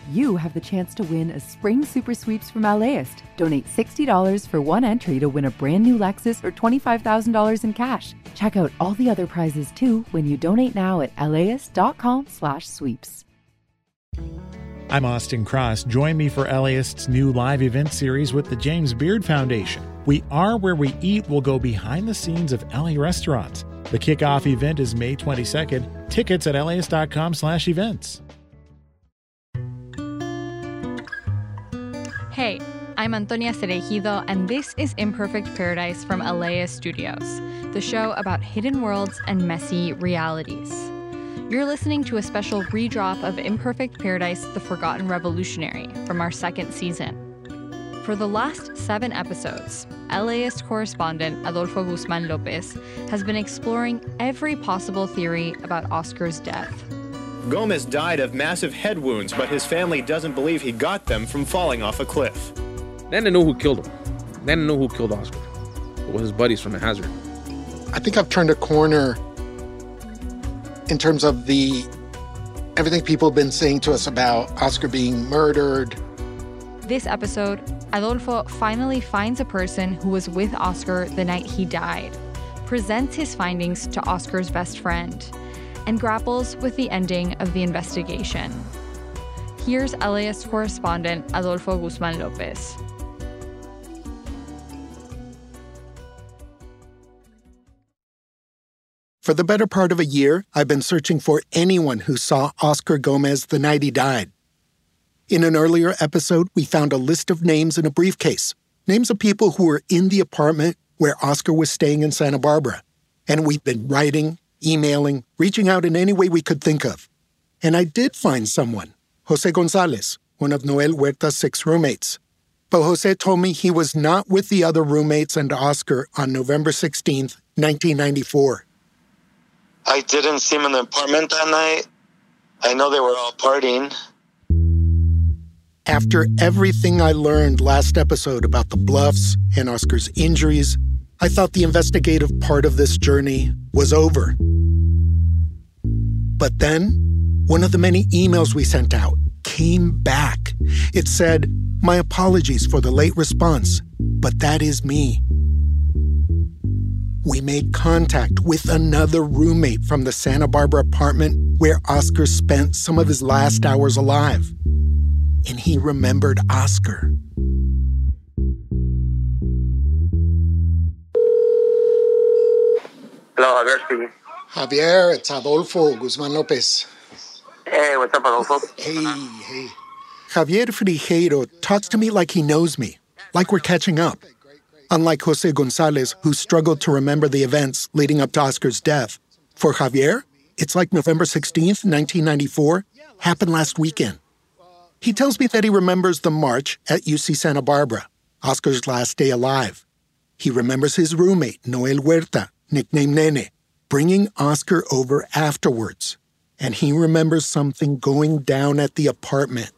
you have the chance to win a spring super sweeps from LAist. Donate $60 for one entry to win a brand new Lexus or $25,000 in cash. Check out all the other prizes too when you donate now at laist.com/sweeps. I'm Austin Cross. Join me for LAist's new live event series with the James Beard Foundation. We Are Where We Eat will go behind the scenes of LA restaurants. The kickoff event is May 22nd. Tickets at laist.com/events. Hey, I'm Antonia Cereijido, and this is Imperfect Paradise from LAist Studios, the show about hidden worlds and messy realities. You're listening to a special redrop of Imperfect Paradise, The Forgotten Revolutionary from our second season. For the last 7 episodes, LAist correspondent Adolfo Guzman Lopez has been exploring every possible theory about Oscar's death. Gomez died of massive head wounds, but his family doesn't believe he got them from falling off a cliff. Then they know who killed him. Then they know who killed Oscar. It was his buddies from the Hazard. I think I've turned a corner in terms of everything people have been saying to us about Oscar being murdered. This episode, Adolfo finally finds a person who was with Oscar the night he died, presents his findings to Oscar's best friend, and grapples with the ending of the investigation. Here's LAist correspondent Adolfo Guzman Lopez. For the better part of a year, I've been searching for anyone who saw Oscar Gomez the night he died. In an earlier episode, we found a list of names in a briefcase, names of people who were in the apartment where Oscar was staying in Santa Barbara. And we've been writing, emailing, reaching out in any way we could think of. And I did find someone, Jose Gonzalez, one of Noel Huerta's 6 roommates. But Jose told me he was not with the other roommates and Oscar on November 16th, 1994. I didn't see him in the apartment that night. I know they were all partying. After everything I learned last episode about the bluffs and Oscar's injuries, I thought the investigative part of this journey was over. But then, one of the many emails we sent out came back. It said, "My apologies for the late response, but that is me." We made contact with another roommate from the Santa Barbara apartment where Oscar spent some of his last hours alive. And he remembered Oscar. Hello, Javier speaking. Javier, it's Adolfo Guzman Lopez. Hey, what's up, Adolfo? Hey. Javier Frigeiro talks to me like he knows me, like we're catching up. Unlike Jose Gonzalez, who struggled to remember the events leading up to Oscar's death, for Javier, it's like November 16th, 1994, happened last weekend. He tells me that he remembers the march at UC Santa Barbara, Oscar's last day alive. He remembers his roommate, Noel Huerta, nicknamed Nene, bringing Oscar over afterwards. And he remembers something going down at the apartment.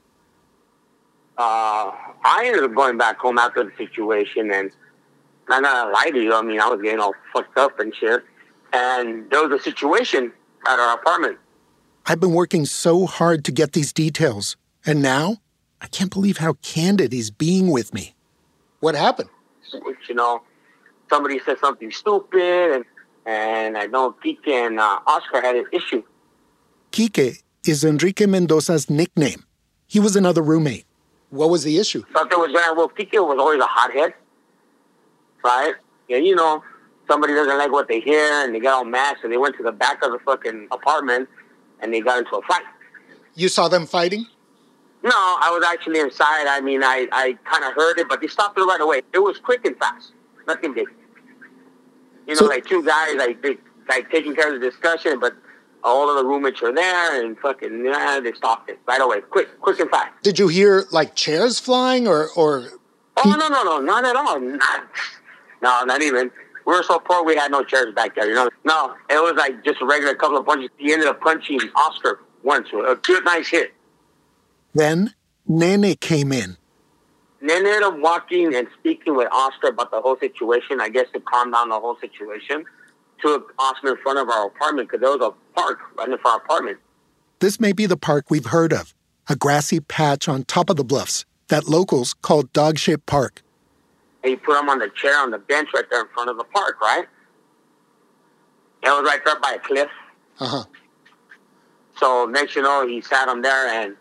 I ended up going back home after the situation, and I'm not gonna lie to you, I mean, I was getting all fucked up and shit. And there was a situation at our apartment. I've been working so hard to get these details. And now, I can't believe how candid he's being with me. What happened? You know, somebody said something stupid, and I know Kike and Oscar had an issue. Kike is Enrique Mendoza's nickname. He was another roommate. What was the issue? Something was going on. Well, Kike was always a hothead, right? And, you know, somebody doesn't like what they hear, and they got all mad, so they went to the back of the fucking apartment, and they got into a fight. You saw them fighting? No, I was actually inside. I mean, I kind of heard it, but they stopped it right away. It was quick and fast. Nothing big. You know, like 2 guys, like taking care of the discussion, but all of the roommates were there, and fucking, they stopped it right away. Quick and fast. Did you hear, like, chairs flying, or... Oh, no, not at all. No, not even. We were so poor, we had no chairs back there, you know? No, it was like just a regular couple of punches. He ended up punching Oscar once. A good, nice hit. Then, Nene came in. Nene ended up walking and speaking with Oscar about the whole situation, I guess to calm down the whole situation. Took Oscar in front of our apartment because there was a park right in front of our apartment. This may be the park we've heard of, a grassy patch on top of the bluffs that locals call Dog Shit Park. He put him on the chair on the bench right there in front of the park, right? It was right there by a cliff. Uh-huh. So next you know, he sat him there and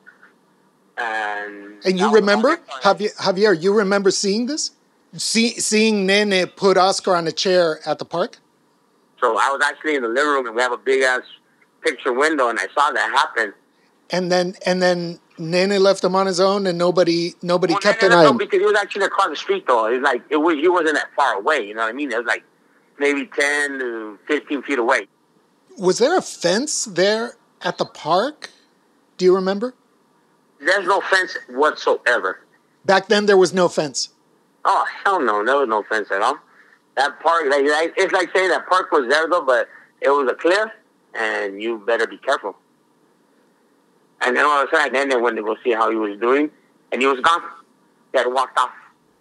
you remember, Javier, you remember seeing this? Seeing Nene put Oscar on a chair at the park? So I was actually in the living room, and we have a big-ass picture window, and I saw that happen. And then Nene left him on his own, and nobody kept an eye on him? Because he was actually across the street, though. It was like, he wasn't that far away, you know what I mean? It was like maybe 10 to 15 feet away. Was there a fence there at the park? Do you remember? There's no fence whatsoever. Back then, there was no fence? Oh, hell no. There was no fence at all. That park, it's like saying that park was there, though, but it was a cliff, and you better be careful. And then all of a sudden, then they went to go see how he was doing, and he was gone. He had walked off.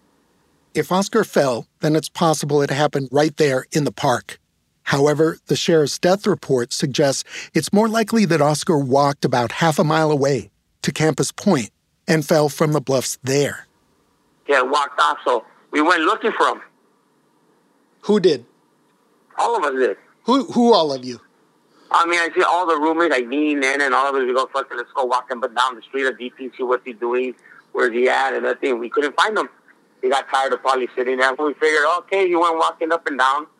If Oscar fell, then it's possible it happened right there in the park. However, the sheriff's death report suggests it's more likely that Oscar walked about half a mile away to Campus Point and fell from the bluffs there. He had walked off, so we went looking for him. Who did? All of us did. Who all of you? I mean, I see all the roommates, like me, Nan, and all of us, we go, fucking, let's go walking down the street of DP, see what's he doing, where's he at, and that thing. We couldn't find him. We got tired of probably sitting there. We figured, okay, he went walking up and down.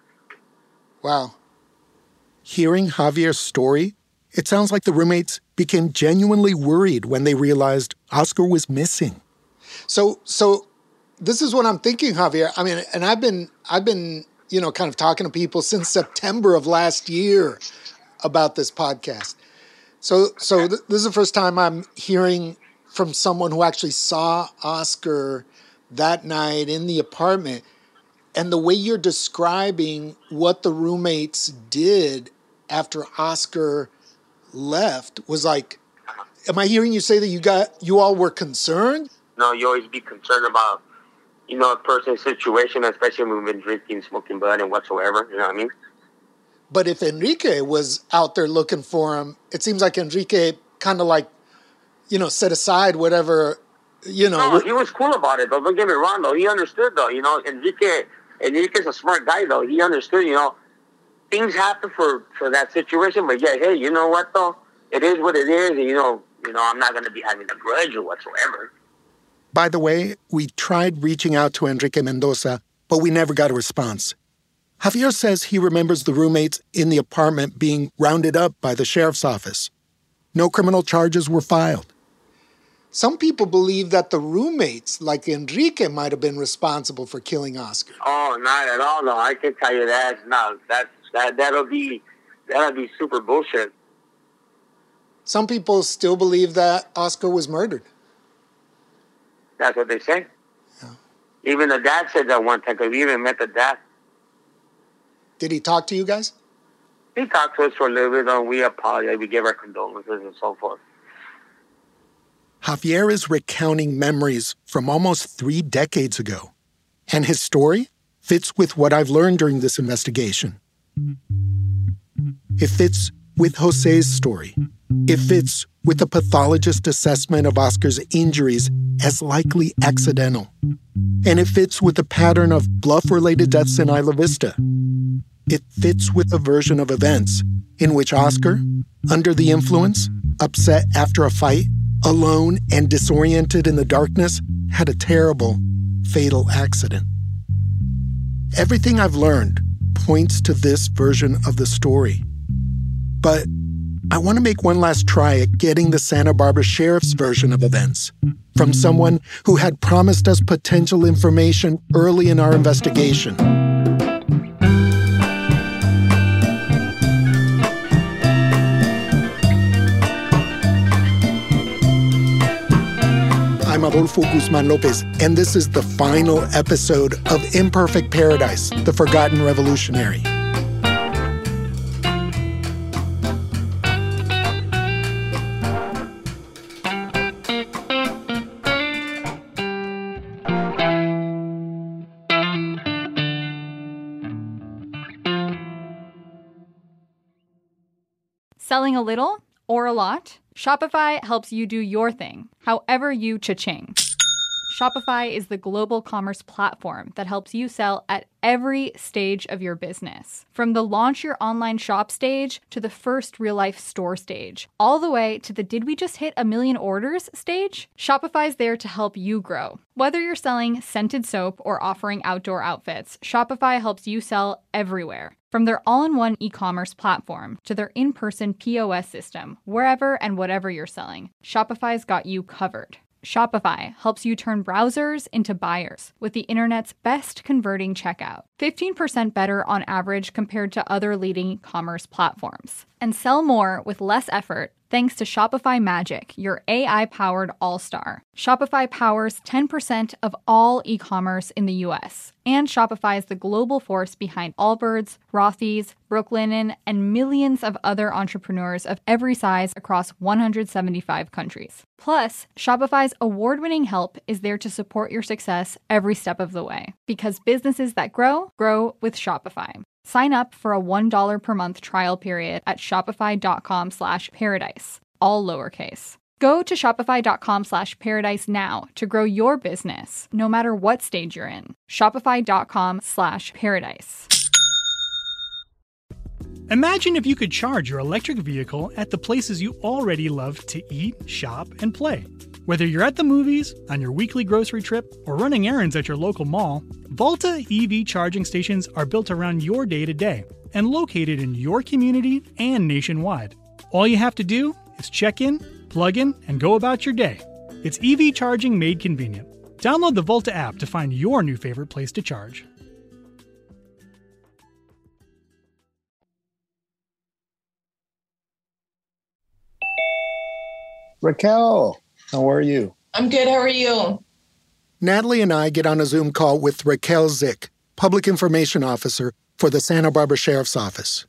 Wow. Hearing Javier's story, it sounds like the roommates became genuinely worried when they realized Oscar was missing. So this is what I'm thinking, Javier. I mean, and I've been, kind of talking to people since September of last year about this podcast. So this is the first time I'm hearing from someone who actually saw Oscar that night in the apartment. And the way you're describing what the roommates did after Oscar left was like, am I hearing you say that you all were concerned? No, you always be concerned about, a person's situation, especially when we've been drinking, smoking bud and whatsoever, you know what I mean? But if Enrique was out there looking for him, it seems like Enrique kind of like, set aside whatever, No, he was cool about it, though. Don't get me wrong, though. He understood, though. Enrique's a smart guy, though. He understood, things happen for that situation. But, yeah, hey, you know what, though? It is what it is. And, I'm not going to be having a grudge or whatsoever. By the way, we tried reaching out to Enrique Mendoza, but we never got a response. Javier says he remembers the roommates in the apartment being rounded up by the sheriff's office. No criminal charges were filed. Some people believe that the roommates, like Enrique, might have been responsible for killing Oscar. Oh, not at all, no. I can tell you that. No, that'll be super bullshit. Some people still believe that Oscar was murdered. That's what they say. Yeah. Even the dad said that one time, because we even met the dad. Did he talk to you guys? He talked to us for a little bit, and we apologized. We gave our condolences and so forth. Javier is recounting memories from almost 3 decades ago. And his story fits with what I've learned during this investigation. It fits with Jose's story. It fits with the pathologist's assessment of Oscar's injuries as likely accidental. And it fits with the pattern of bluff-related deaths in Isla Vista. It fits with a version of events in which Oscar, under the influence, upset after a fight, alone and disoriented in the darkness, had a terrible, fatal accident. Everything I've learned points to this version of the story. But I want to make one last try at getting the Santa Barbara Sheriff's version of events from someone who had promised us potential information early in our investigation. I'm Adolfo Guzman Lopez, and this is the final episode of Imperfect Paradise, The Forgotten Revolutionary. Selling a little or a lot, Shopify helps you do your thing, however you cha-ching. Shopify is the global commerce platform that helps you sell at every stage of your business. From the launch your online shop stage to the first real-life store stage, all the way to the did we just hit 1 million orders stage, Shopify's there to help you grow. Whether you're selling scented soap or offering outdoor outfits, Shopify helps you sell everywhere. From their all-in-one e-commerce platform to their in-person POS system, wherever and whatever you're selling, Shopify's got you covered. Shopify helps you turn browsers into buyers with the internet's best converting checkout. 15% better on average compared to other leading commerce platforms. And sell more with less effort thanks to Shopify Magic, your AI-powered all-star. Shopify powers 10% of all e-commerce in the US. And Shopify is the global force behind Allbirds, Rothy's, Brooklinen, and millions of other entrepreneurs of every size across 175 countries. Plus, Shopify's award-winning help is there to support your success every step of the way. Because businesses that grow, grow with Shopify. Sign up for a $1 per month trial period at shopify.com/paradise, all lowercase. Go to shopify.com/paradise now to grow your business, no matter what stage you're in. Shopify.com/paradise. Imagine if you could charge your electric vehicle at the places you already love to eat, shop, and play. Whether you're at the movies, on your weekly grocery trip, or running errands at your local mall, Volta EV charging stations are built around your day-to-day and located in your community and nationwide. All you have to do is check in, plug in, and go about your day. It's EV charging made convenient. Download the Volta app to find your new favorite place to charge. Raquel, how are you? I'm good. How are you? Natalie and I get on a Zoom call with Raquel Zick, Public Information Officer for the Santa Barbara Sheriff's Office.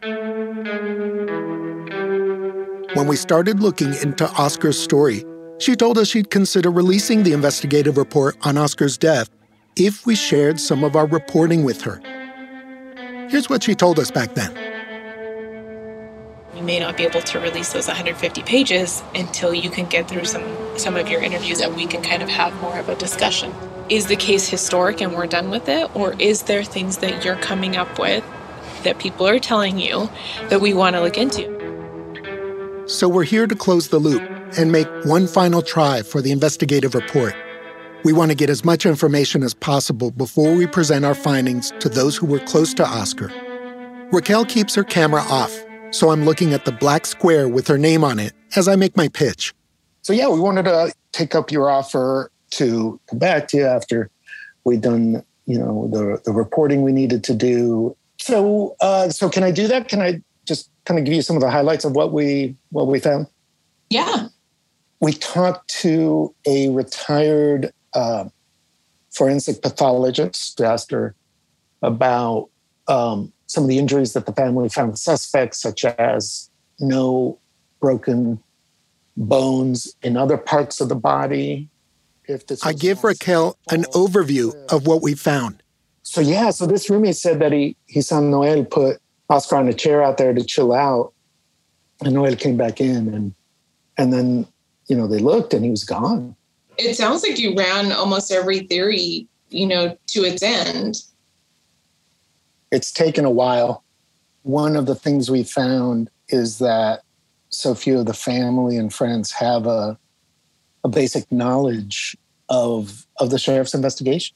When we started looking into Oscar's story, she told us she'd consider releasing the investigative report on Oscar's death if we shared some of our reporting with her. Here's what she told us back then. You may not be able to release those 150 pages until you can get through some of your interviews and we can kind of have more of a discussion. Is the case historic and we're done with it? Or is there things that you're coming up with that people are telling you that we want to look into? So we're here to close the loop and make one final try for the investigative report. We want to get as much information as possible before we present our findings to those who were close to Oscar. Raquel keeps her camera off, so I'm looking at the black square with her name on it as I make my pitch. So yeah, we wanted to take up your offer to come back to you after we'd done, the reporting we needed to do. So can I do that? Can I just kind of give you some of the highlights of what we found? Yeah. We talked to a retired forensic pathologist, asked her about some of the injuries that the family found the suspects, such as no broken bones in other parts of the body. I give Raquel an overview of what we found. So this roommate said that he saw Noel put Oscar on a chair out there to chill out, and Noel came back in, and then they looked and he was gone. It sounds like you ran almost every theory, to its end. It's taken a while. One of the things we found is that so few of the family and friends have a basic knowledge of the sheriff's investigation.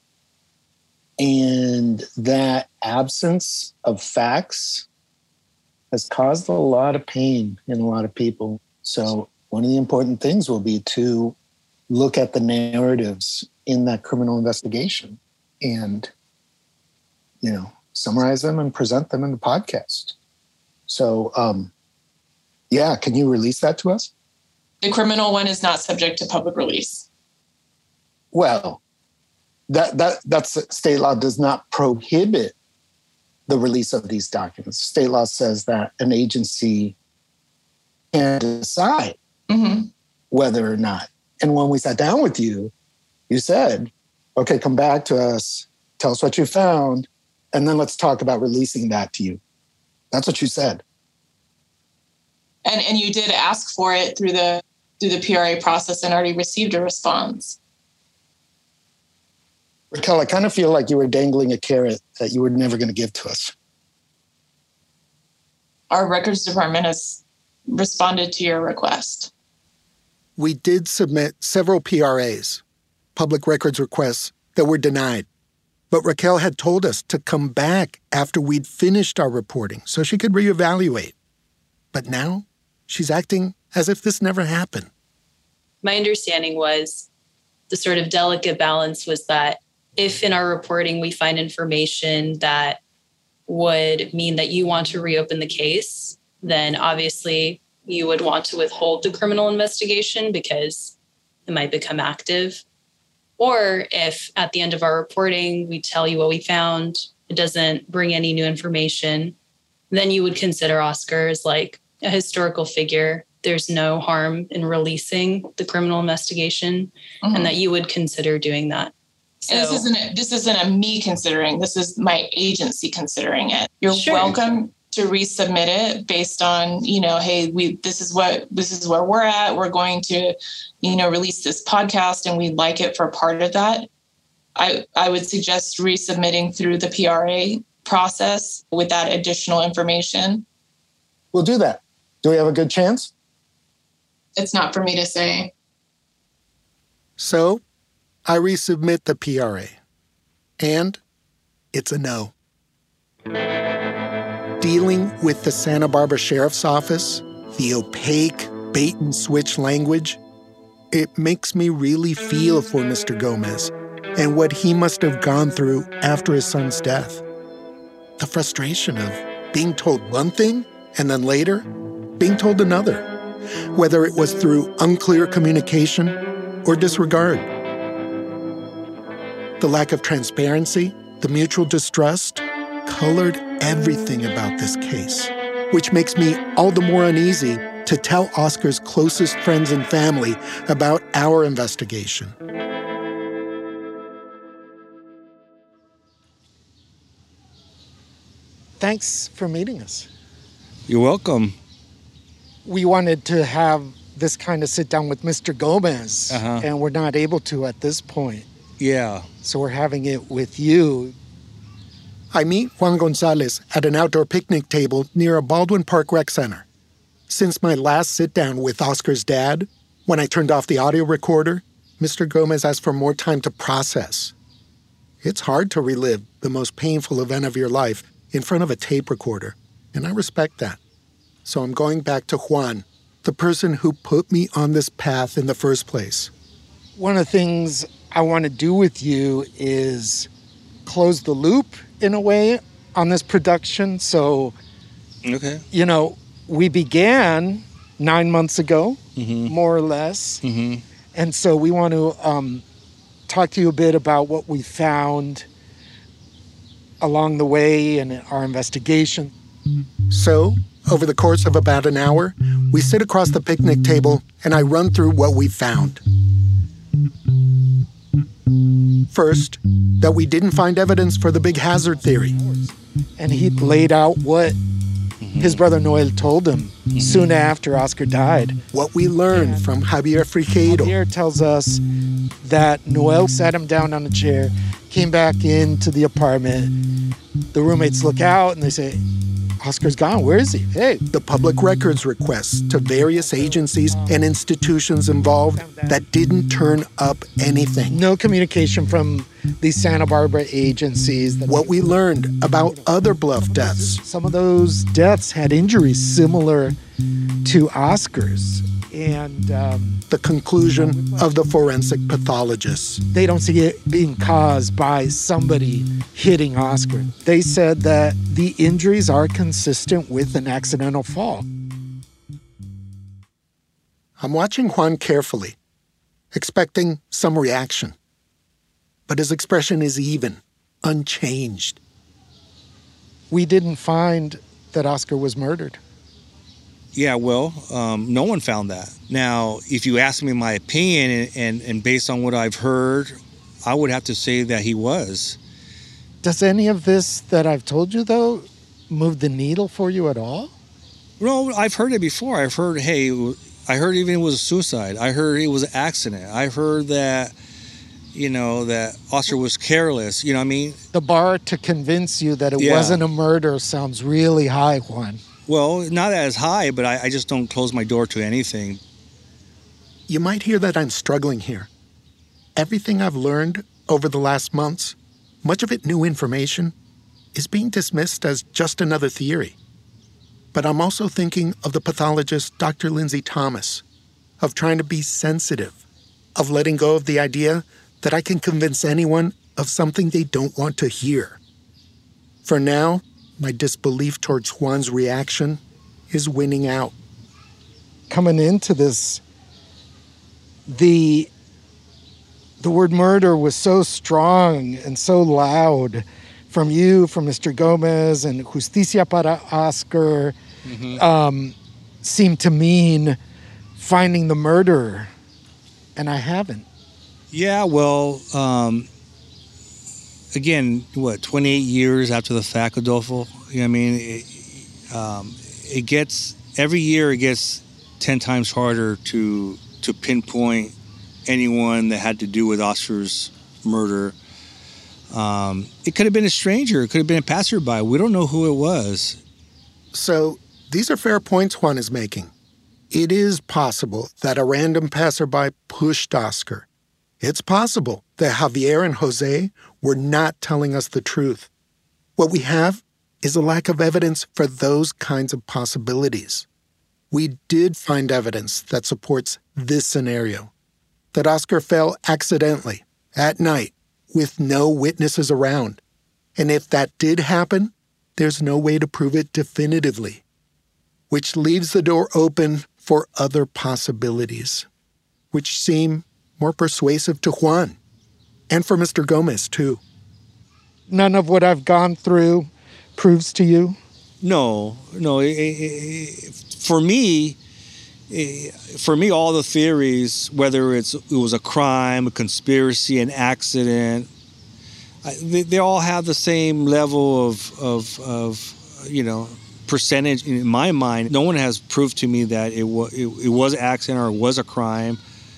And that absence of facts has caused a lot of pain in a lot of people. So one of the important things will be to look at the narratives in that criminal investigation and, summarize them and present them in the podcast. So, can you release that to us? The criminal one is not subject to public release. Well, that's state law does not prohibit the release of these documents. State law says that an agency can decide whether or not. And when we sat down with you, you said, okay, come back to us, tell us what you found, and then let's talk about releasing that to you. That's what you said. And you did ask for it through the PRA process and already received a response. Raquel, I kind of feel like you were dangling a carrot that you were never going to give to us. Our records department has responded to your request. We did submit several PRAs, public records requests, that were denied. But Raquel had told us to come back after we'd finished our reporting so she could reevaluate. But now she's acting as if this never happened. My understanding was the sort of delicate balance was that if in our reporting we find information that would mean that you want to reopen the case, then obviously you would want to withhold the criminal investigation because it might become active. Or if at the end of our reporting, we tell you what we found, it doesn't bring any new information, then you would consider Oscar as like a historical figure. There's no harm in releasing the criminal investigation, and that you would consider doing that. So, and this isn't a me considering, this is my agency considering it. You're welcome to resubmit it based on, hey, this is where we're at. We're going to, release this podcast and we'd like it for part of that. I would suggest resubmitting through the PRA process with that additional information. We'll do that. Do we have a good chance? It's not for me to say. So I resubmit the PRA. And it's a no. Dealing with the Santa Barbara Sheriff's Office, the opaque bait-and-switch language, it makes me really feel for Mr. Gomez and what he must have gone through after his son's death. The frustration of being told one thing and then later being told another, whether it was through unclear communication or disregard. The lack of transparency, the mutual distrust, colored everything about this case, which makes me all the more uneasy to tell Oscar's closest friends and family about our investigation. Thanks for meeting us. You're welcome. We wanted to have this kind of sit down with Mr. Gomez, and we're not able to at this point. Yeah. So we're having it with you. I meet Juan Gonzalez at an outdoor picnic table near a Baldwin Park Rec Center. Since my last sit-down with Oscar's dad, when I turned off the audio recorder, Mr. Gomez asked for more time to process. It's hard to relive the most painful event of your life in front of a tape recorder, and I respect that. So I'm going back to Juan, the person who put me on this path in the first place. One of the things I want to do with you is close the loop in a way on this production. So, we began 9 months ago, more or less. And so we want to talk to you a bit about what we found along the way in our investigation. So, over the course of about an hour, we sit across the picnic table and I run through what we found. First, that we didn't find evidence for the big hazard theory. And he laid out what his brother Noel told him soon after Oscar died. What we learned from Javier Frigeiro. Javier tells us that Noel sat him down on a chair, came back into the apartment. The roommates look out and they say, Oscar's gone. Where is he? Hey. The public records requests to various agencies and institutions involved that didn't turn up anything. No communication from these Santa Barbara agencies. What we learned about other Bluff deaths. Some of those deaths had injuries similar to Oscar's. And the conclusion of the forensic pathologists. They don't see it being caused by somebody hitting Oscar. They said that the injuries are consistent with an accidental fall. I'm watching Juan carefully, expecting some reaction. But his expression is even, unchanged. We didn't find that Oscar was murdered. Yeah, well, no one found that. Now, if you ask me my opinion and based on what I've heard, I would have to say that he was. Does any of this that I've told you, though, move the needle for you at all? No, I've heard it before. I heard even it was a suicide. I heard it was an accident. I heard that, that Oscar was careless. You know what I mean? The bar to convince you that it wasn't a murder sounds really high, Juan. Well, not as high, but I just don't close my door to anything. You might hear that I'm struggling here. Everything I've learned over the last months, much of it new information, is being dismissed as just another theory. But I'm also thinking of the pathologist Dr. Lindsay Thomas, of trying to be sensitive, of letting go of the idea that I can convince anyone of something they don't want to hear. For now, my disbelief towards Juan's reaction is winning out. Coming into this, the word murder was so strong and so loud from you, from Mr. Gomez, and Justicia para Oscar seemed to mean finding the murderer, and I haven't. Yeah, well, again, 28 years after the fact, Adolfo? You know what I mean? It gets, every year it gets 10 times harder to pinpoint anyone that had to do with Oscar's murder. It could have been a stranger. It could have been a passerby. We don't know who it was. So these are fair points Juan is making. It is possible that a random passerby pushed Oscar. It's possible that Javier and Jose were not telling us the truth. What we have is a lack of evidence for those kinds of possibilities. We did find evidence that supports this scenario, that Oscar fell accidentally, at night, with no witnesses around. And if that did happen, there's no way to prove it definitively, which leaves the door open for other possibilities, which seem more persuasive to Juan, and for Mr. Gomez, too. None of what I've gone through proves to you? No. For me, all the theories, whether it was a crime, a conspiracy, an accident, they all have the same level of percentage in my mind. No one has proved to me that it was an accident or it was a crime.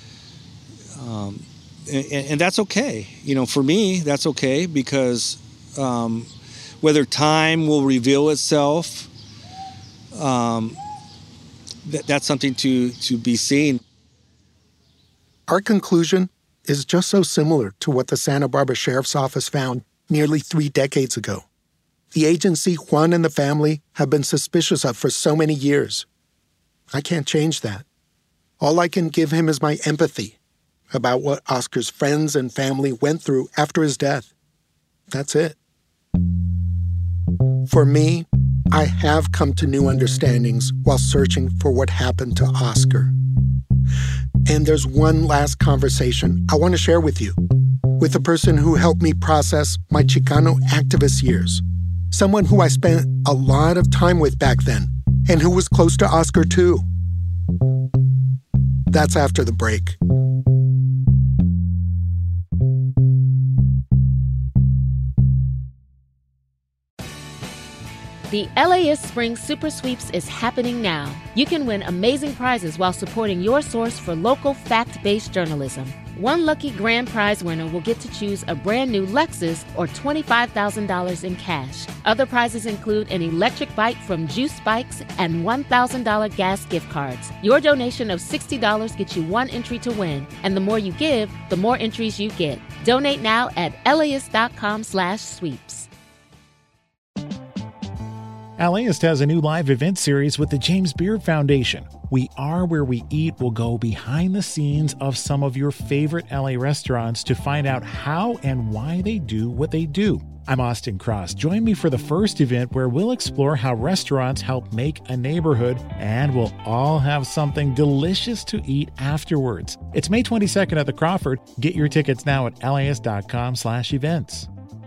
And that's okay. For me, that's okay because whether time will reveal itself, that's something to be seen. Our conclusion is just so similar to what the Santa Barbara Sheriff's Office found nearly 3 decades ago. The agency Juan and the family have been suspicious of for so many years. I can't change that. All I can give him is my empathy about what Oscar's friends and family went through after his death. That's it. For me, I have come to new understandings while searching for what happened to Oscar. And there's one last conversation I want to share with you, with the person who helped me process my Chicano activist years, someone who I spent a lot of time with back then, and who was close to Oscar too. That's after the break. The LAist Spring Super Sweeps is happening now. You can win amazing prizes while supporting your source for local fact-based journalism. One lucky grand prize winner will get to choose a brand new Lexus or $25,000 in cash. Other prizes include an electric bike from Juice Bikes and $1,000 gas gift cards. Your donation of $60 gets you one entry to win, and the more you give, the more entries you get. Donate now at LAist.com/sweeps. LAist has a new live event series with the James Beard Foundation. We Are Where We Eat will go behind the scenes of some of your favorite LA restaurants to find out how and why they do what they do. I'm Austin Cross. Join me for the first event where we'll explore how restaurants help make a neighborhood, and we'll all have something delicious to eat afterwards. It's May 22nd at the Crawford. Get your tickets now at LAist.com/events.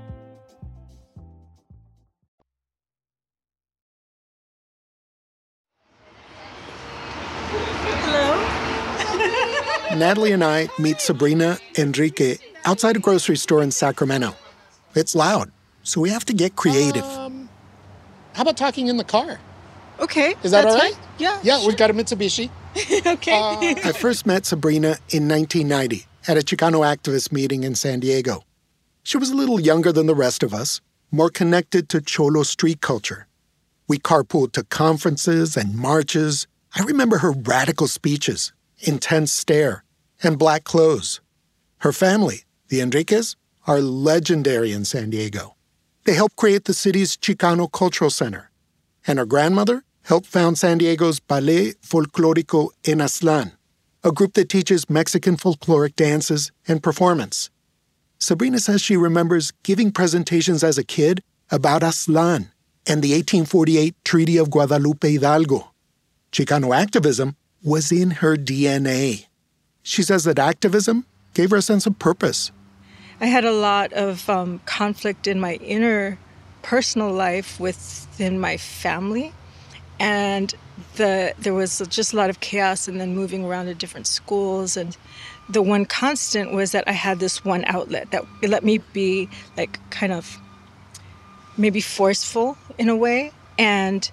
Natalie and I meet Sabrina Enrique outside a grocery store in Sacramento. It's loud, so we have to get creative. How about talking in the car? Okay. Is that that's all right? Fine. Yeah. Yeah, sure. We've got a Mitsubishi. Okay. I first met Sabrina in 1990 at a Chicano activist meeting in San Diego. She was a little younger than the rest of us, more connected to Cholo street culture. We carpooled to conferences and marches. I remember her radical speeches, intense stare, and black clothes. Her family, the Enriquez, are legendary in San Diego. They helped create the city's Chicano Cultural Center. And her grandmother helped found San Diego's Ballet Folclórico en Aztlán, a group that teaches Mexican folkloric dances and performance. Sabrina says she remembers giving presentations as a kid about Aztlán and the 1848 Treaty of Guadalupe Hidalgo. Chicano activism was in her DNA. She says that activism gave her a sense of purpose. I had a lot of conflict in my inner personal life within my family. And there was just a lot of chaos and then moving around to different schools. And the one constant was that I had this one outlet that let me be like kind of maybe forceful in a way and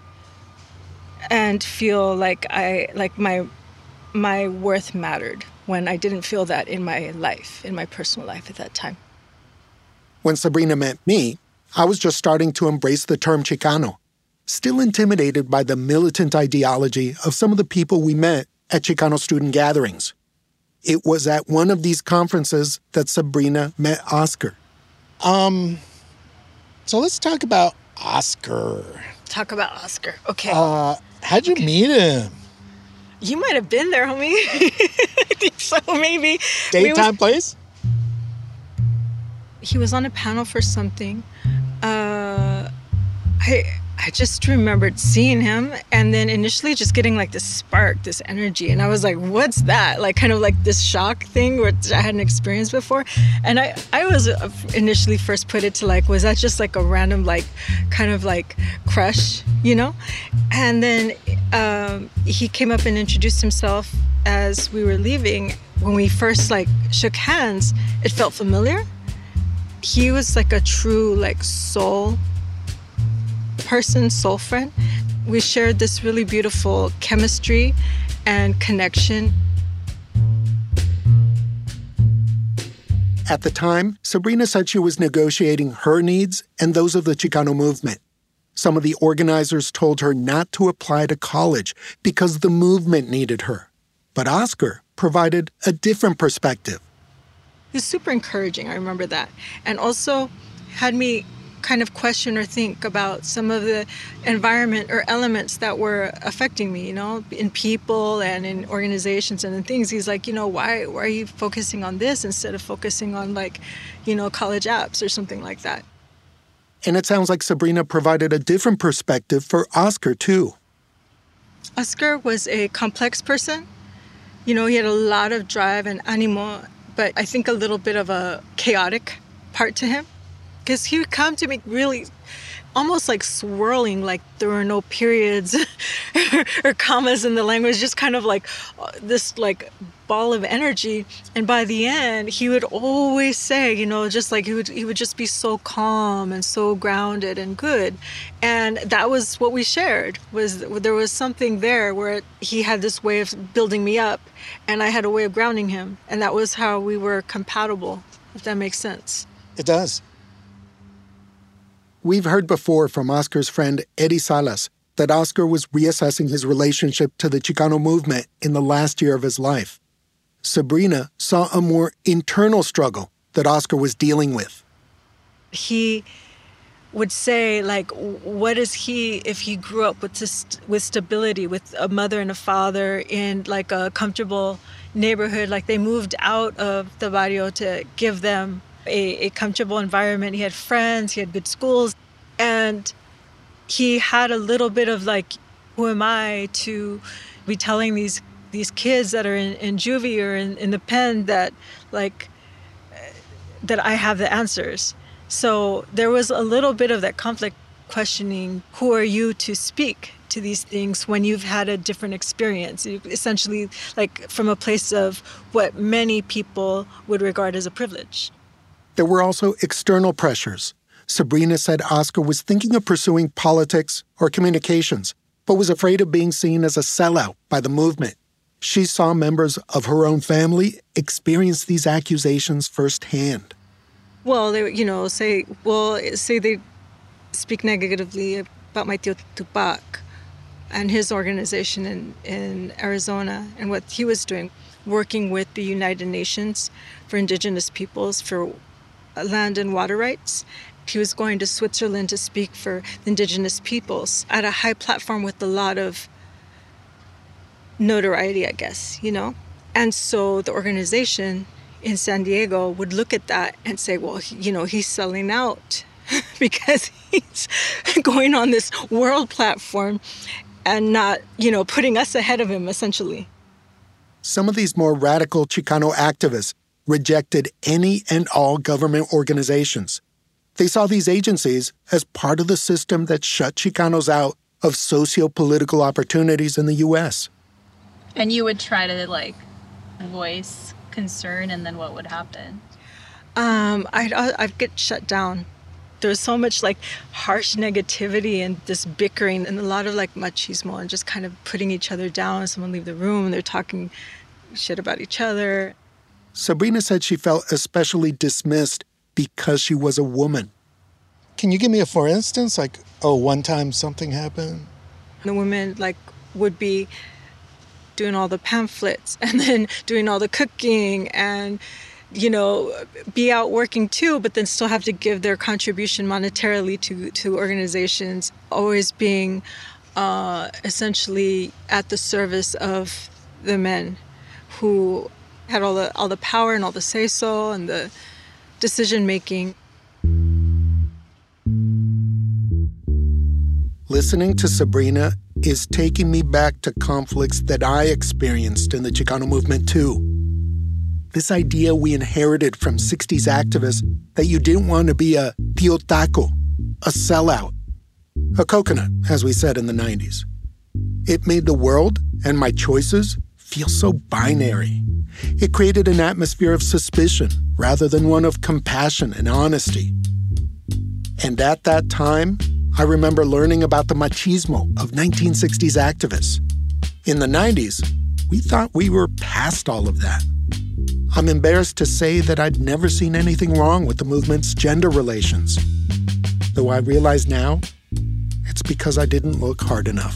feel like my worth mattered when I didn't feel that in my life, in my personal life at that time. When Sabrina met me, I was just starting to embrace the term Chicano, still intimidated by the militant ideology of some of the people we met at Chicano student gatherings. It was at one of these conferences that Sabrina met Oscar. So let's talk about Oscar. Talk about Oscar. Okay. How'd you meet him? You might have been there, homie. I think so, maybe. Date, time, place? He was on a panel for something. I just remembered seeing him and then initially just getting like this spark, this energy. And I was like, what's that? Like kind of like this shock thing which I hadn't experienced before. And I was initially first put it to like, was that just like a random like kind of like crush, you know? And then he came up and introduced himself as we were leaving. When we first like shook hands, it felt familiar. He was like a true like soul person, soul friend. We shared this really beautiful chemistry and connection. At the time, Sabrina said she was negotiating her needs and those of the Chicano movement. Some of the organizers told her not to apply to college because the movement needed her. But Oscar provided a different perspective. He was super encouraging, I remember that. And also had me kind of question or think about some of the environment or elements that were affecting me, you know, in people and in organizations and in things. He's like, you know, why are you focusing on this instead of focusing on like, you know, college apps or something like that? And it sounds like Sabrina provided a different perspective for Oscar, too. Oscar was a complex person. You know, he had a lot of drive and animo, but I think a little bit of a chaotic part to him. Because he would come to me really almost like swirling, like there were no periods or commas in the language, just kind of like this like ball of energy. And by the end, he would always say, you know, just like he would just be so calm and so grounded and good. And that was what we shared, was there was something there where he had this way of building me up and I had a way of grounding him. And that was how we were compatible, if that makes sense. It does. We've heard before from Oscar's friend Eddie Salas that Oscar was reassessing his relationship to the Chicano movement in the last year of his life. Sabrina saw a more internal struggle that Oscar was dealing with. He would say, like, what is he if he grew up with stability, with a mother and a father in, like, a comfortable neighborhood? Like, they moved out of the barrio to give them a comfortable environment. He had friends, he had good schools, and he had a little bit of like, who am I to be telling these kids that are in juvie or in the pen that like that I have the answers. So there was a little bit of that conflict, questioning, who are you to speak to these things when you've had a different experience, essentially like from a place of what many people would regard as a privilege. There were also external pressures. Sabrina said Oscar was thinking of pursuing politics or communications, but was afraid of being seen as a sellout by the movement. She saw members of her own family experience these accusations firsthand. Well, they, say they speak negatively about my tío Tupac and his organization in Arizona and what he was doing, working with the United Nations for indigenous peoples for land and water rights. He was going to Switzerland to speak for the indigenous peoples at a high platform with a lot of notoriety, I guess, And so the organization in San Diego would look at that and say, well, he's selling out because he's going on this world platform and not, putting us ahead of him, essentially. Some of these more radical Chicano activists rejected any and all government organizations. They saw these agencies as part of the system that shut Chicanos out of socio-political opportunities in the U.S. And you would try to, voice concern, and then what would happen? I'd get shut down. There's so much, harsh negativity and this bickering and a lot of, machismo and just kind of putting each other down. Someone leave the room and they're talking shit about each other. Sabrina said she felt especially dismissed because she was a woman. Can you give me a for instance? One time something happened? The women, would be doing all the pamphlets and then doing all the cooking and, be out working too, but then still have to give their contribution monetarily to organizations, always being essentially at the service of the men who had all the power and all the say-so and the decision-making. Listening to Sabrina is taking me back to conflicts that I experienced in the Chicano movement too. This idea we inherited from 60s activists that you didn't want to be a tío taco, a sellout, a coconut, as we said in the 90s. It made the world and my choices feel so binary. It created an atmosphere of suspicion rather than one of compassion and honesty. And at that time, I remember learning about the machismo of 1960s activists. In the 90s, we thought we were past all of that. I'm embarrassed to say that I'd never seen anything wrong with the movement's gender relations. Though I realize now, it's because I didn't look hard enough.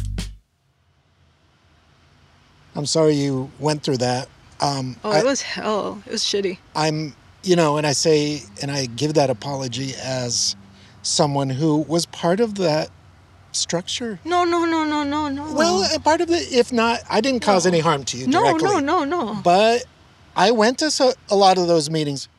I'm sorry you went through that. It was hell. It was shitty. And I say, and I give that apology as someone who was part of that structure. No. Well, part of it, if not, I didn't cause any harm to you directly. No. But I went to a lot of those meetings.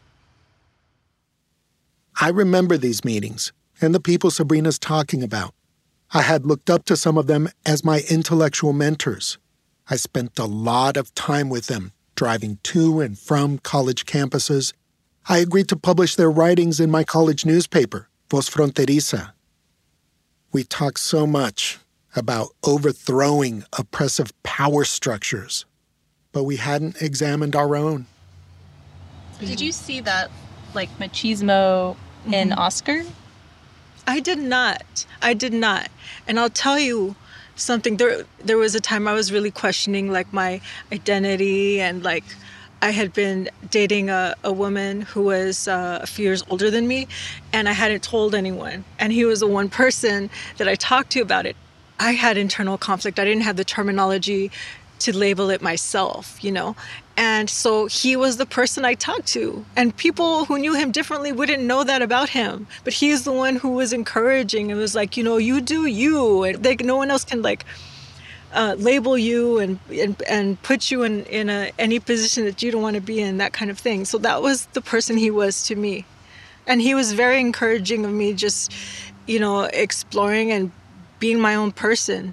I remember these meetings and the people Sabrina's talking about. I had looked up to some of them as my intellectual mentors. I spent a lot of time with them, driving to and from college campuses. I agreed to publish their writings in my college newspaper, Voz Fronteriza. We talked so much about overthrowing oppressive power structures, but we hadn't examined our own. Did you see that, machismo in Oscar? I did not. And I'll tell you something. There was a time I was really questioning, my identity and, I had been dating a woman who was a few years older than me, and I hadn't told anyone. And he was the one person that I talked to about it. I had internal conflict. I didn't have the terminology to label it myself, And so he was the person I talked to. And people who knew him differently wouldn't know that about him. But he's the one who was encouraging and was you do you. And no one else can, label you and put you in any position that you don't want to be in, that kind of thing. So that was the person he was to me. And he was very encouraging of me just, exploring and being my own person.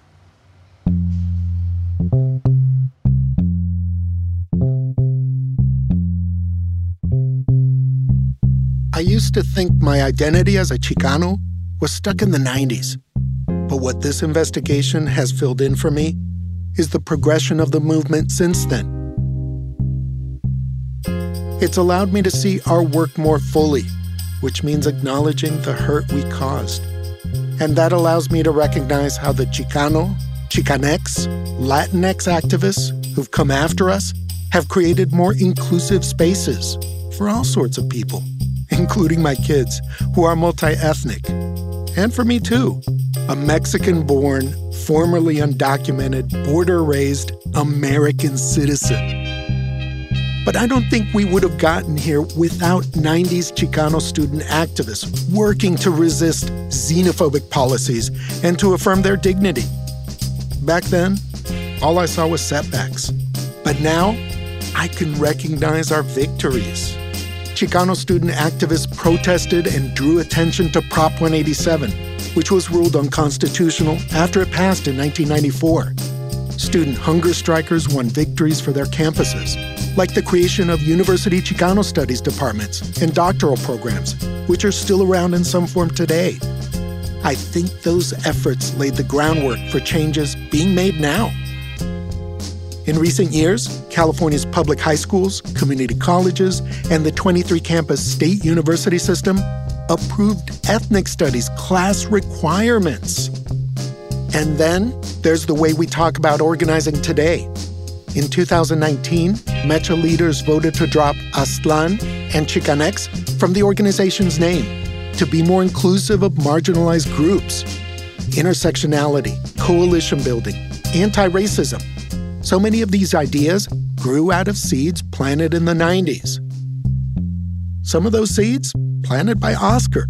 I used to think my identity as a Chicano was stuck in the 90s. But what this investigation has filled in for me is the progression of the movement since then. It's allowed me to see our work more fully, which means acknowledging the hurt we caused. And that allows me to recognize how the Chicano, Chicanx, Latinx activists who've come after us have created more inclusive spaces for all sorts of people, including my kids, who are multi-ethnic. And for me, too, a Mexican-born, formerly undocumented, border-raised American citizen. But I don't think we would have gotten here without 90s Chicano student activists working to resist xenophobic policies and to affirm their dignity. Back then, all I saw was setbacks. But now, I can recognize our victories. Chicano student activists protested and drew attention to Prop 187, which was ruled unconstitutional after it passed in 1994. Student hunger strikers won victories for their campuses, like the creation of University Chicano Studies departments and doctoral programs, which are still around in some form today. I think those efforts laid the groundwork for changes being made now. In recent years, California's public high schools, community colleges, and the 23-campus state university system approved ethnic studies class requirements. And then there's the way we talk about organizing today. In 2019, Mecha leaders voted to drop Aztlán and Chicanx from the organization's name to be more inclusive of marginalized groups. Intersectionality, coalition building, anti-racism. So many of these ideas grew out of seeds planted in the 90s. Some of those seeds planted by Oscar.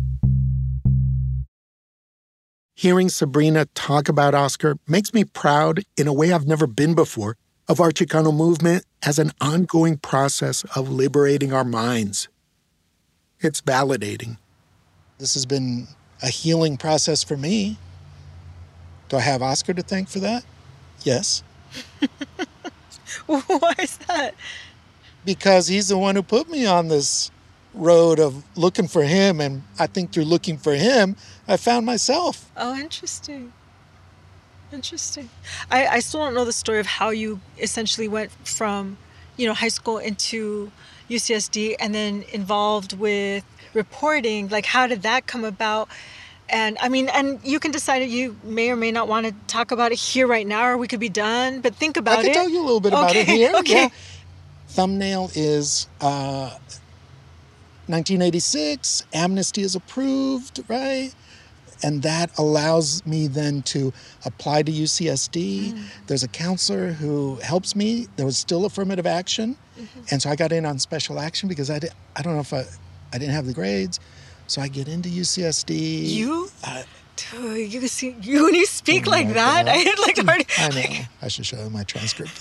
Hearing Sabrina talk about Oscar makes me proud in a way I've never been before of our Chicano movement as an ongoing process of liberating our minds. It's validating. This has been a healing process for me. Do I have Oscar to thank for that? Yes. Why is that? Because he's the one who put me on this road of looking for him, and I think through looking for him, I found myself. Oh, interesting. Interesting. I still don't know the story of how you essentially went from, high school into UCSD and then involved with reporting. Like, how did that come about? And and you can decide that you may or may not want to talk about it here right now, or we could be done, but think about it. I can tell you a little bit about it here. Okay. Yeah. Thumbnail is 1986, amnesty is approved, right? And that allows me then to apply to UCSD. There's a counselor who helps me. There was still affirmative action. And so I got in on special action because I don't know if I didn't have the grades. So I get into UCSD. You? Dude, you when you speak like that, I had like hard. I know. I should show you my transcript.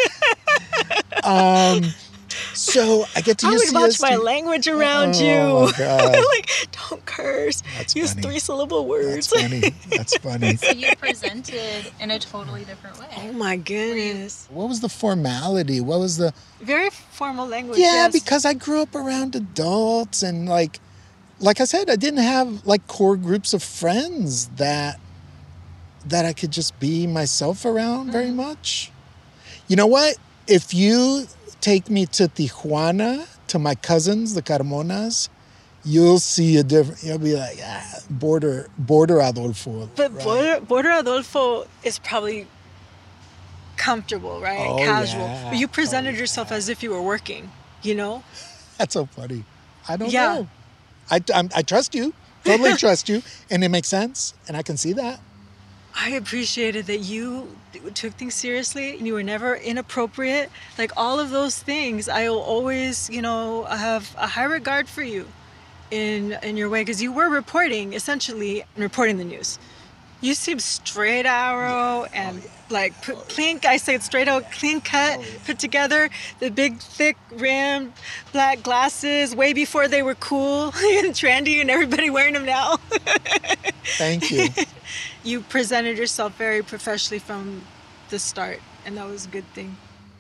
So I get to UCSD. I would watch my language around you. Oh, God. Like, don't curse. That's Use funny. 3-syllable words. That's funny. That's funny. So you presented in a totally different way. Oh, my goodness. What was the formality? What was the... Very formal language, Yeah, yes. because I grew up around adults and like I said, I didn't have like core groups of friends that I could just be myself around very much. You know what? If you take me to Tijuana, to my cousins, the Carmonas, you'll see a different, you'll be like, border Adolfo. But right? border Adolfo is probably comfortable, right? Oh, Casual. yeah. But you presented yourself as if you were working, That's so funny. I don't Yeah. know. I trust you, totally trust you, and it makes sense, and I can see that. I appreciated that you took things seriously and you were never inappropriate. Like all of those things, I will always, have a high regard for you in your way, because you were reporting, essentially, reporting the news. You seem straight arrow and clean, I say it straight out, clean cut, put together, the big, thick, rimmed black glasses way before they were cool and trendy and everybody wearing them now. Thank you. You presented yourself very professionally from the start, and that was a good thing.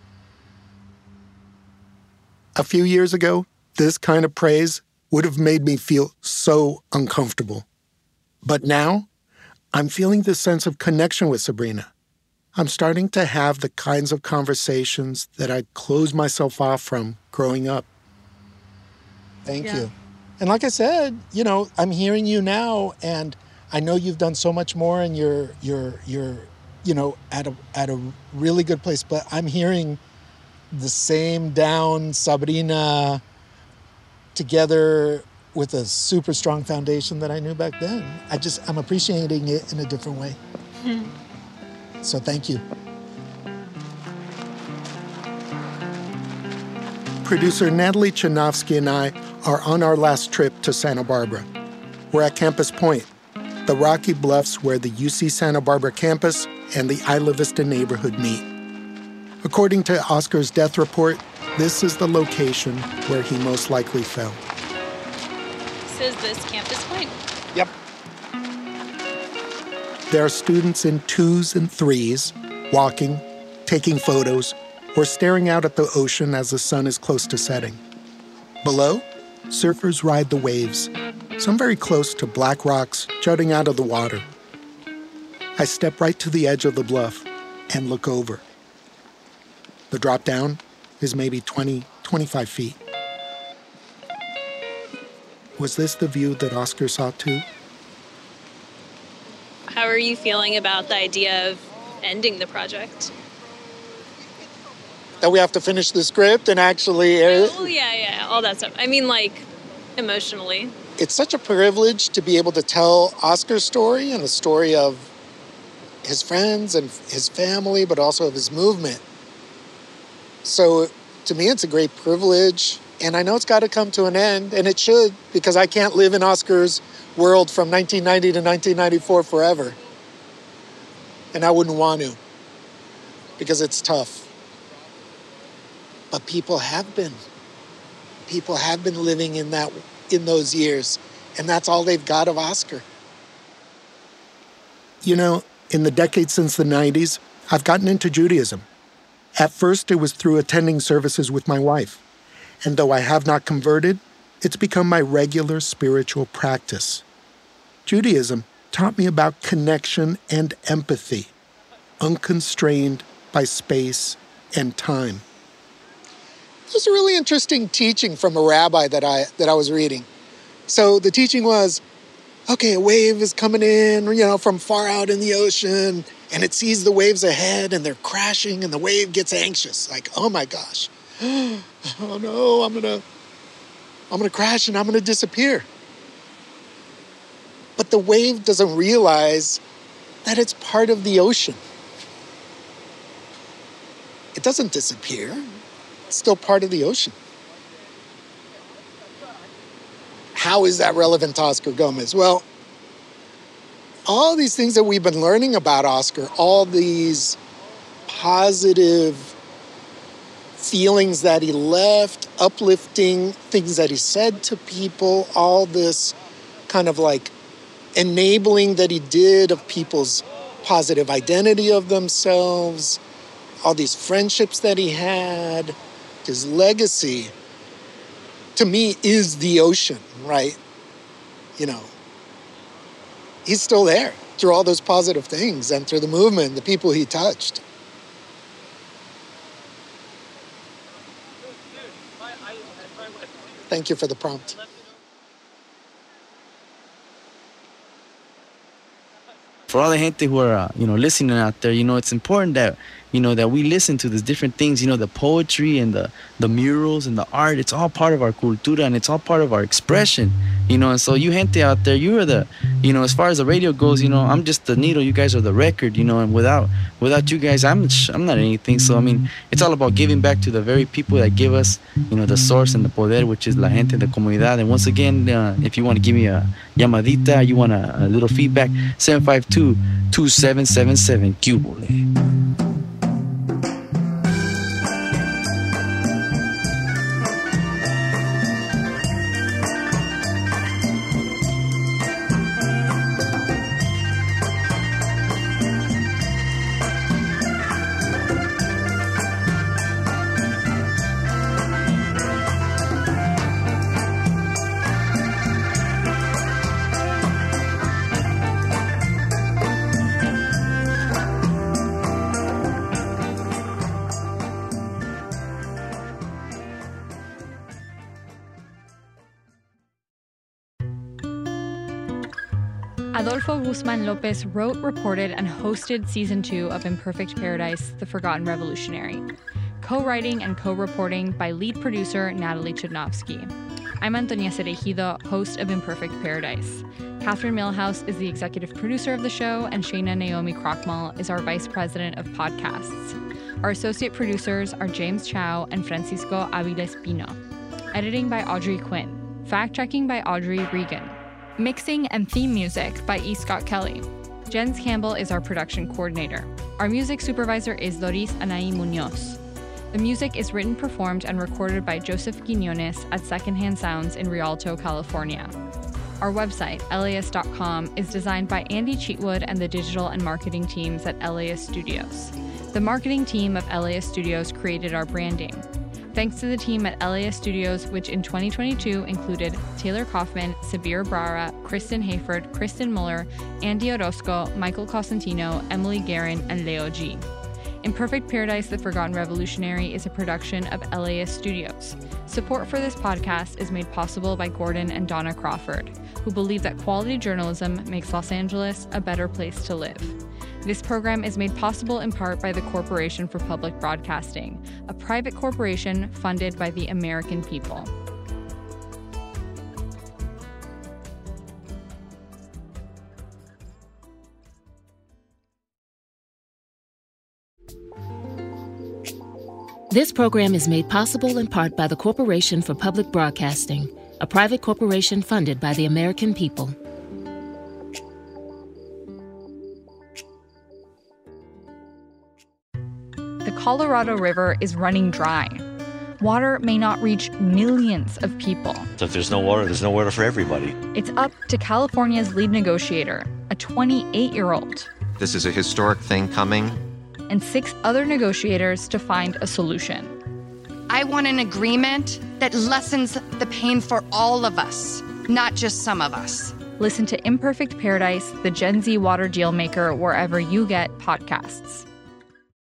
A few years ago, this kind of praise would have made me feel so uncomfortable. But now, I'm feeling this sense of connection with Sabrina. I'm starting to have the kinds of conversations that I closed myself off from growing up. Thank you. And like I said, I'm hearing you now, and I know you've done so much more, and you're at a really good place. But I'm hearing the same down Sabrina together with a super strong foundation that I knew back then. I'm appreciating it in a different way. So thank you. Producer Natalie Chinovsky and I are on our last trip to Santa Barbara. We're at Campus Point, the rocky bluffs where the UC Santa Barbara campus and the Isla Vista neighborhood meet. According to Oscar's death report, this is the location where he most likely fell. Is this Campus Point? Yep. There are students in 2s and 3s, walking, taking photos, or staring out at the ocean as the sun is close to setting. Below, surfers ride the waves, some very close to black rocks jutting out of the water. I step right to the edge of the bluff and look over. The drop down is maybe 20, 25 feet. Was this the view that Oscar saw too? How are you feeling about the idea of ending the project? That we have to finish the script and actually air it? Oh, yeah, all that stuff. I mean, like, emotionally. It's such a privilege to be able to tell Oscar's story and the story of his friends and his family, but also of his movement. So to me, it's a great privilege. And I know it's got to come to an end, and it should, because I can't live in Oscar's world from 1990 to 1994 forever. And I wouldn't want to, because it's tough. But people have been. People have been living in those years, and that's all they've got of Oscar. You know, in the decades since the 90s, I've gotten into Judaism. At first, it was through attending services with my wife. And though I have not converted, it's become my regular spiritual practice. Judaism taught me about connection and empathy, unconstrained by space and time. It was a really interesting teaching from a rabbi that I was reading. So the teaching was, okay, a wave is coming in, from far out in the ocean, and it sees the waves ahead, and they're crashing, and the wave gets anxious, like, oh my gosh. Oh no, I'm gonna crash and I'm gonna disappear. But the wave doesn't realize that it's part of the ocean. It doesn't disappear. It's still part of the ocean. How is that relevant to Oscar Gomez? Well, all these things that we've been learning about Oscar, all these positive feelings that he left, uplifting things that he said to people, all this kind of like enabling that he did of people's positive identity of themselves, all these friendships that he had, his legacy, to me, is the ocean, right? He's still there through all those positive things and through the movement, the people he touched. Thank you for the prompt. For all the gente who are, listening out there, it's important that, that we listen to these different things, the poetry and the murals and the art. It's all part of our cultura and it's all part of our expression, and so you gente out there, you are the, as far as the radio goes, I'm just the needle, you guys are the record, and without you guys, I'm not anything. So, it's all about giving back to the very people that give us, the source and the poder, which is la gente de comunidad. And once again, if you want to give me a llamadita, you want a little feedback, 752-2777, Cubole. Adolfo Guzman Lopez wrote, reported, and hosted Season 2 of Imperfect Paradise, The Forgotten Revolutionary. Co-writing and co-reporting by lead producer Natalie Chudnovsky. I'm Antonia Cereijido, host of Imperfect Paradise. Catherine Milhouse is the executive producer of the show, and Shayna Naomi Krochmal is our vice president of podcasts. Our associate producers are James Chow and Francisco Aviles Pino. Editing by Audrey Quinn. Fact-checking by Audrey Regan. Mixing and theme music by E. Scott Kelly. Jens Campbell is our production coordinator. Our music supervisor is Doris Anaí Munoz. The music is written, performed, and recorded by Joseph Quinones at Secondhand Sounds in Rialto, California. Our website, LAist.com, is designed by Andy Cheatwood and the digital and marketing teams at LAist Studios. The marketing team of LAist Studios created our branding. Thanks to the team at LAist Studios, which in 2022 included Taylor Kaufman, Sabir Brara, Kristen Hayford, Kristen Muller, Andy Orozco, Michael Cosentino, Emily Guerin, and Leo G. Imperfect Paradise, The Forgotten Revolutionary is a production of LAist Studios. Support for this podcast is made possible by Gordon and Donna Crawford, who believe that quality journalism makes Los Angeles a better place to live. This program is made possible in part by the Corporation for Public Broadcasting, a private corporation funded by the American people. This program is made possible in part by the Corporation for Public Broadcasting, a private corporation funded by the American people. The Colorado River is running dry. Water may not reach millions of people. So if there's no water for everybody. It's up to California's lead negotiator, a 28-year-old. This is a historic thing coming. And 6 other negotiators to find a solution. I want an agreement that lessens the pain for all of us, not just some of us. Listen to Imperfect Paradise, the Gen Z water deal maker, wherever you get podcasts.